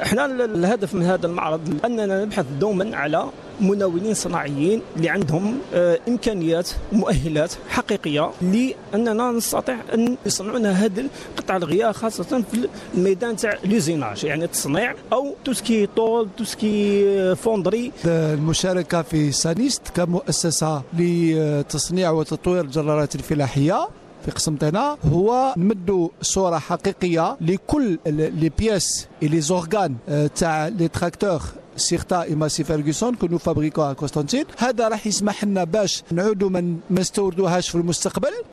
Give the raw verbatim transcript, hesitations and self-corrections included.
احنا الهدف من هذا المعرض اننا نبحث دوما على مناولين صناعيين اللي عندهم امكانيات ومؤهلات حقيقيه لاننا نستطيع ان يصنعوا لنا هذه قطع الغيار، خاصه في الميدان تاع لوزيناج، يعني التصنيع او توسكي طول توسكي فوندري. المشاركه في سانيست كمؤسسه لتصنيع وتطوير الجرارات الفلاحيه في قسم طينة هو نمدوا صورة حقيقية لكل لي بياس اي لي زورغان تاع لي تراكتور سيرتا اي ماسي فيرغسون كو نو فابريكو ا كونستانتين. هذا راح يسمح لنا باش نعودوا ما نستوردوهاش في المستقبل.